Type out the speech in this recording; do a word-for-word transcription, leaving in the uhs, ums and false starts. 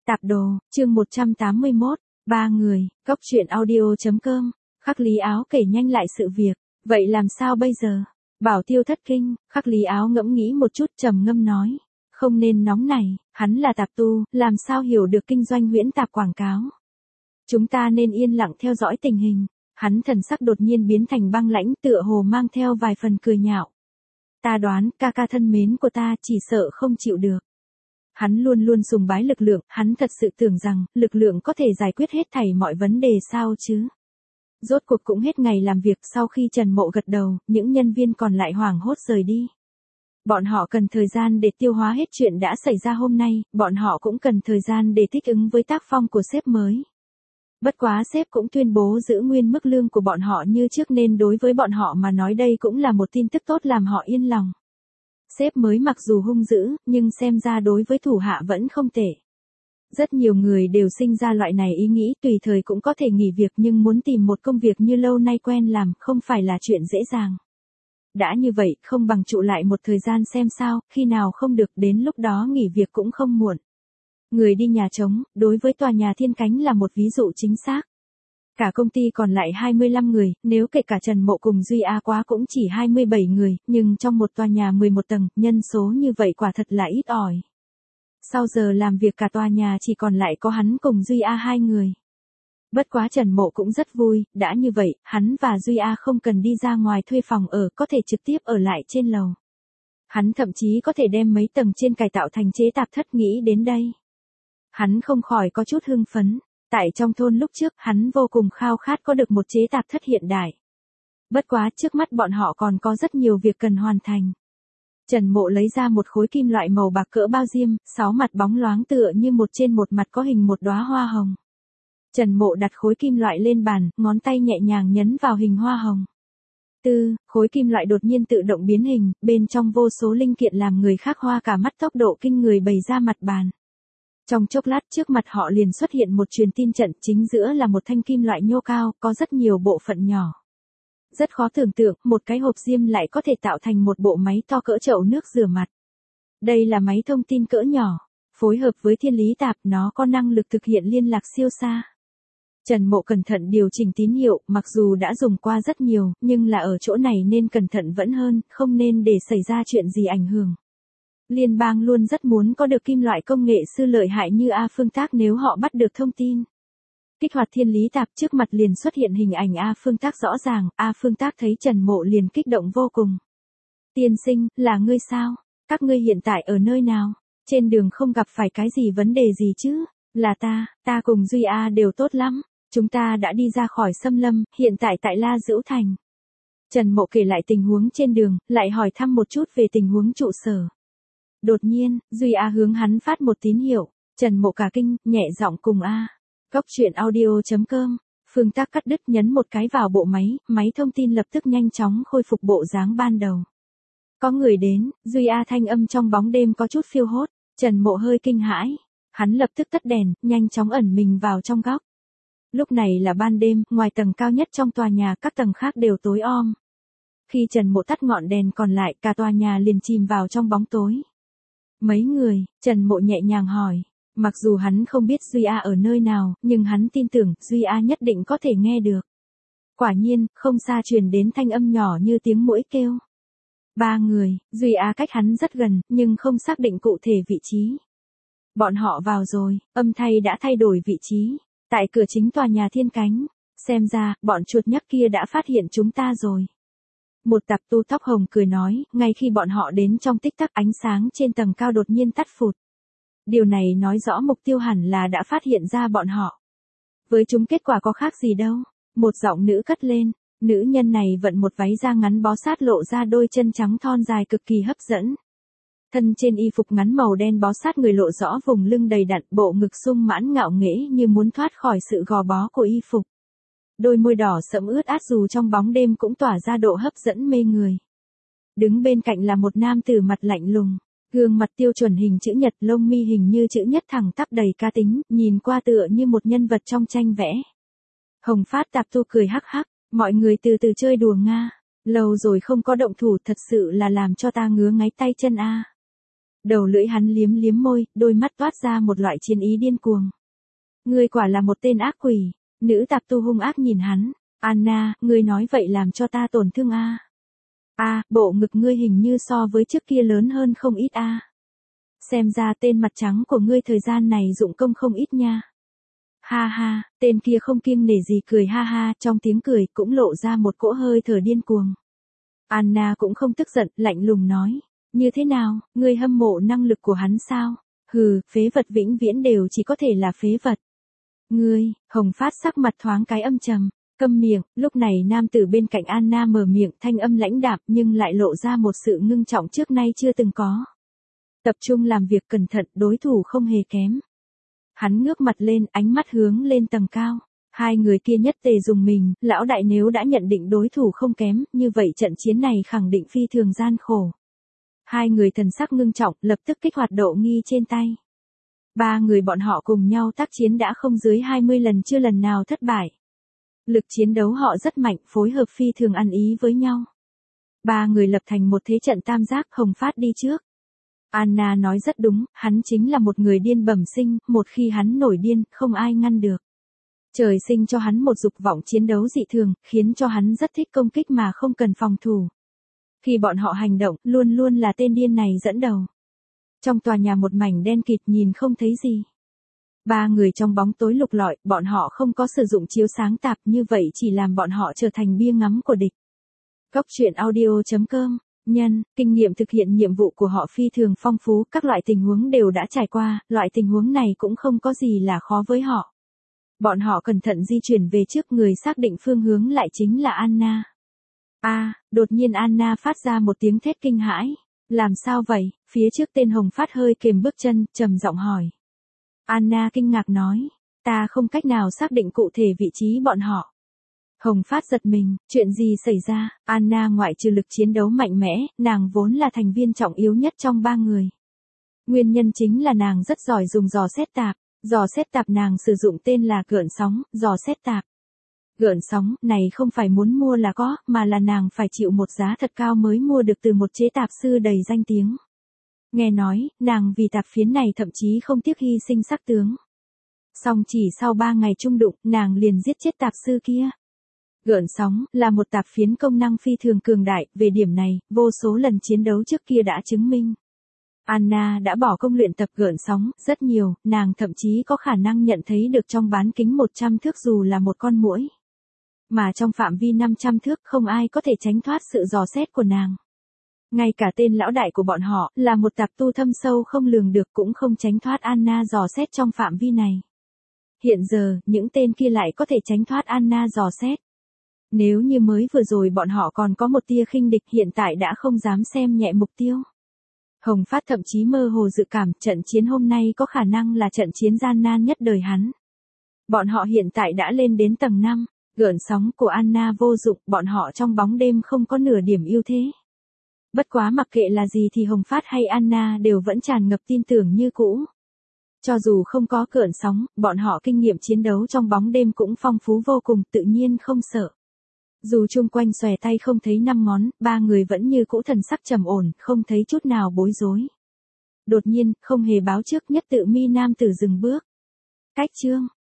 Tạp đồ, chương một trăm tám mươi mốt, ba người, Cốc truyện audio.com, Khắc Lý Áo kể nhanh lại sự việc, vậy làm sao bây giờ? Bảo Tiêu thất kinh, Khắc Lý Áo ngẫm nghĩ một chút trầm ngâm nói, không nên nóng này, hắn là tạp tu, làm sao hiểu được kinh doanh huyễn tạp quảng cáo. Chúng ta nên yên lặng theo dõi tình hình, hắn thần sắc đột nhiên biến thành băng lãnh tựa hồ mang theo vài phần cười nhạo. Ta đoán, ca ca thân mến của ta chỉ sợ không chịu được. Hắn luôn luôn sùng bái lực lượng, hắn thật sự tưởng rằng, lực lượng có thể giải quyết hết thảy mọi vấn đề sao chứ. Rốt cuộc cũng hết ngày làm việc sau khi Trần Mộ gật đầu, những nhân viên còn lại hoảng hốt rời đi. Bọn họ cần thời gian để tiêu hóa hết chuyện đã xảy ra hôm nay, bọn họ cũng cần thời gian để thích ứng với tác phong của sếp mới. Bất quá sếp cũng tuyên bố giữ nguyên mức lương của bọn họ như trước nên đối với bọn họ mà nói đây cũng là một tin tức tốt làm họ yên lòng. Sếp mới mặc dù hung dữ, nhưng xem ra đối với thủ hạ vẫn không tệ. Rất nhiều người đều sinh ra loại này ý nghĩ tùy thời cũng có thể nghỉ việc nhưng muốn tìm một công việc như lâu nay quen làm không phải là chuyện dễ dàng. Đã như vậy, không bằng trụ lại một thời gian xem sao, khi nào không được đến lúc đó nghỉ việc cũng không muộn. Người đi nhà trống, đối với tòa nhà Thiên Cánh là một ví dụ chính xác. Cả công ty còn lại hai mươi lăm người, nếu kể cả Trần Mộ cùng Duy A quá cũng chỉ hai mươi bảy người, nhưng trong một tòa nhà mười một tầng, nhân số như vậy quả thật là ít ỏi. Sau giờ làm việc cả tòa nhà chỉ còn lại có hắn cùng Duy A hai người. Bất quá Trần Mộ cũng rất vui, đã như vậy, hắn và Duy A không cần đi ra ngoài thuê phòng ở, có thể trực tiếp ở lại trên lầu. Hắn thậm chí có thể đem mấy tầng trên cải tạo thành chế tạp thất nghĩ đến đây. Hắn không khỏi có chút hưng phấn. Tại trong thôn lúc trước, hắn vô cùng khao khát có được một chế tạp thất hiện đại. Bất quá trước mắt bọn họ còn có rất nhiều việc cần hoàn thành. Trần Mộ lấy ra một khối kim loại màu bạc cỡ bao diêm, sáu mặt bóng loáng tựa như một trên một mặt có hình một đóa hoa hồng. Trần Mộ đặt khối kim loại lên bàn, ngón tay nhẹ nhàng nhấn vào hình hoa hồng. Tư, khối kim loại đột nhiên tự động biến hình, bên trong vô số linh kiện làm người khác hoa cả mắt tốc độ kinh người bày ra mặt bàn. Trong chốc lát trước mặt họ liền xuất hiện một truyền tin trận, chính giữa là một thanh kim loại nhô cao, có rất nhiều bộ phận nhỏ. Rất khó tưởng tượng, một cái hộp diêm lại có thể tạo thành một bộ máy to cỡ chậu nước rửa mặt. Đây là máy thông tin cỡ nhỏ, phối hợp với thiên lý tạp, nó có năng lực thực hiện liên lạc siêu xa. Trần Mộ cẩn thận điều chỉnh tín hiệu, mặc dù đã dùng qua rất nhiều, nhưng là ở chỗ này nên cẩn thận vẫn hơn, không nên để xảy ra chuyện gì ảnh hưởng. Liên bang luôn rất muốn có được kim loại công nghệ sư lợi hại như A Phương Tác nếu họ bắt được thông tin. Kích hoạt thiên lý tạp trước mặt liền xuất hiện hình ảnh A Phương Tác rõ ràng, A Phương Tác thấy Trần Mộ liền kích động vô cùng. Tiên sinh, là ngươi sao? Các ngươi hiện tại ở nơi nào? Trên đường không gặp phải cái gì vấn đề gì chứ? Là ta, ta cùng Duy A đều tốt lắm. Chúng ta đã đi ra khỏi xâm lâm, hiện tại tại La Dữu Thành. Trần Mộ kể lại tình huống trên đường, lại hỏi thăm một chút về tình huống trụ sở. Đột nhiên, Duy A hướng hắn phát một tín hiệu, Trần Mộ cả kinh, nhẹ giọng cùng A. Cốc truyện audio.com, Phương Tác cắt đứt nhấn một cái vào bộ máy, máy thông tin lập tức nhanh chóng khôi phục bộ dáng ban đầu. Có người đến, Duy A thanh âm trong bóng đêm có chút phiêu hốt, Trần Mộ hơi kinh hãi, hắn lập tức tắt đèn, nhanh chóng ẩn mình vào trong góc. Lúc này là ban đêm, ngoài tầng cao nhất trong tòa nhà các tầng khác đều tối om. Khi Trần Mộ tắt ngọn đèn còn lại, cả tòa nhà liền chìm vào trong bóng tối. Mấy người, Trần Mộ nhẹ nhàng hỏi, mặc dù hắn không biết Duy A ở nơi nào, nhưng hắn tin tưởng Duy A nhất định có thể nghe được. Quả nhiên, không xa truyền đến thanh âm nhỏ như tiếng muỗi kêu. Ba người, Duy A cách hắn rất gần, nhưng không xác định cụ thể vị trí. Bọn họ vào rồi, âm thanh đã thay đổi vị trí, tại cửa chính tòa nhà Thiên Cánh, xem ra, bọn chuột nhắt kia đã phát hiện chúng ta rồi. Một tạp tu tóc hồng cười nói, ngay khi bọn họ đến trong tích tắc ánh sáng trên tầng cao đột nhiên tắt phụt. Điều này nói rõ mục tiêu hẳn là đã phát hiện ra bọn họ. Với chúng kết quả có khác gì đâu. Một giọng nữ cất lên, nữ nhân này vận một váy da ngắn bó sát lộ ra đôi chân trắng thon dài cực kỳ hấp dẫn. Thân trên y phục ngắn màu đen bó sát người lộ rõ vùng lưng đầy đặn, bộ ngực sung mãn ngạo nghễ như muốn thoát khỏi sự gò bó của y phục. Đôi môi đỏ sẫm ướt át dù trong bóng đêm cũng tỏa ra độ hấp dẫn mê người. Đứng bên cạnh là một nam tử mặt lạnh lùng, gương mặt tiêu chuẩn hình chữ nhật, lông mi hình như chữ nhất thẳng tắp đầy cá tính, nhìn qua tựa như một nhân vật trong tranh vẽ. Hồng Phát tạp tu cười hắc hắc, mọi người từ từ chơi đùa Nga, lâu rồi không có động thủ thật sự là làm cho ta ngứa ngáy tay chân a. Đầu lưỡi hắn liếm liếm môi, đôi mắt toát ra một loại chiến ý điên cuồng. Ngươi quả là một tên ác quỷ. Nữ tạp tu hung ác nhìn hắn. Anna, ngươi nói vậy làm cho ta tổn thương a. À. A, à, bộ ngực ngươi hình như so với trước kia lớn hơn không ít a. À. Xem ra tên mặt trắng của ngươi thời gian này dụng công không ít nha. Ha ha, tên kia không kiêng nể gì cười ha ha, trong tiếng cười cũng lộ ra một cỗ hơi thở điên cuồng. Anna cũng không tức giận, lạnh lùng nói. Như thế nào, ngươi hâm mộ năng lực của hắn sao? Hừ, phế vật vĩnh viễn đều chỉ có thể là phế vật. Ngươi, Hồng Phát sắc mặt thoáng cái âm trầm. Câm miệng, lúc này nam tử bên cạnh Anna mở miệng thanh âm lãnh đạm nhưng lại lộ ra một sự ngưng trọng trước nay chưa từng có. Tập trung làm việc cẩn thận, đối thủ không hề kém. Hắn ngước mặt lên, ánh mắt hướng lên tầng cao. Hai người kia nhất tề dùng mình, lão đại nếu đã nhận định đối thủ không kém, như vậy trận chiến này khẳng định phi thường gian khổ. Hai người thần sắc ngưng trọng, lập tức kích hoạt độ nghi trên tay. Ba người bọn họ cùng nhau tác chiến đã không dưới hai mươi lần chưa lần nào thất bại. Lực chiến đấu họ rất mạnh, phối hợp phi thường ăn ý với nhau. Ba người lập thành một thế trận tam giác, Hồng Phát đi trước. Anna nói rất đúng, hắn chính là một người điên bẩm sinh, một khi hắn nổi điên, không ai ngăn được. Trời sinh cho hắn một dục vọng chiến đấu dị thường, khiến cho hắn rất thích công kích mà không cần phòng thủ. Khi bọn họ hành động, luôn luôn là tên điên này dẫn đầu. Trong tòa nhà một mảnh đen kịt nhìn không thấy gì. Ba người trong bóng tối lục lọi, bọn họ không có sử dụng chiếu sáng tạp như vậy chỉ làm bọn họ trở thành bia ngắm của địch. Góc truyện audio chấm com, nhân, kinh nghiệm thực hiện nhiệm vụ của họ phi thường phong phú, các loại tình huống đều đã trải qua, loại tình huống này cũng không có gì là khó với họ. Bọn họ cẩn thận di chuyển về trước, người xác định phương hướng lại chính là Anna. A, à, đột nhiên Anna phát ra một tiếng thét kinh hãi. Làm sao vậy? Phía trước tên Hồng Phát hơi kiềm bước chân, trầm giọng hỏi. Anna kinh ngạc nói, ta không cách nào xác định cụ thể vị trí bọn họ. Hồng Phát giật mình, chuyện gì xảy ra? Anna ngoại trừ lực chiến đấu mạnh mẽ, nàng vốn là thành viên trọng yếu nhất trong ba người. Nguyên nhân chính là nàng rất giỏi dùng dò xét tạp. Dò xét tạp nàng sử dụng tên là gợn sóng, dò xét tạp. Gợn sóng này không phải muốn mua là có, mà là nàng phải chịu một giá thật cao mới mua được từ một chế tạp sư đầy danh tiếng. Nghe nói, nàng vì tạp phiến này thậm chí không tiếc hy sinh sắc tướng. Song chỉ sau ba ngày chung đụng, nàng liền giết chết tạp sư kia. Gợn sóng là một tạp phiến công năng phi thường cường đại, về điểm này, vô số lần chiến đấu trước kia đã chứng minh. Anna đã bỏ công luyện tập gợn sóng rất nhiều, nàng thậm chí có khả năng nhận thấy được trong bán kính một trăm thước dù là một con muỗi. Mà trong phạm vi năm trăm thước không ai có thể tránh thoát sự dò xét của nàng. Ngay cả tên lão đại của bọn họ là một tạp tu thâm sâu không lường được cũng không tránh thoát Anna dò xét trong phạm vi này. Hiện giờ, những tên kia lại có thể tránh thoát Anna dò xét. Nếu như mới vừa rồi bọn họ còn có một tia khinh địch, hiện tại đã không dám xem nhẹ mục tiêu. Hồng Phát thậm chí mơ hồ dự cảm trận chiến hôm nay có khả năng là trận chiến gian nan nhất đời hắn. Bọn họ hiện tại đã lên đến tầng năm, gợn sóng của Anna vô dụng, bọn họ trong bóng đêm không có nửa điểm ưu thế. Bất quá mặc kệ là gì thì Hồng Phát hay Anna đều vẫn tràn ngập tin tưởng như cũ. Cho dù không có gợn sóng, bọn họ kinh nghiệm chiến đấu trong bóng đêm cũng phong phú vô cùng, tự nhiên không sợ. Dù chung quanh xòe tay không thấy năm ngón, ba người vẫn như cũ thần sắc trầm ổn, không thấy chút nào bối rối. Đột nhiên, không hề báo trước, nhất tự mi nam tử dừng bước. Cách chương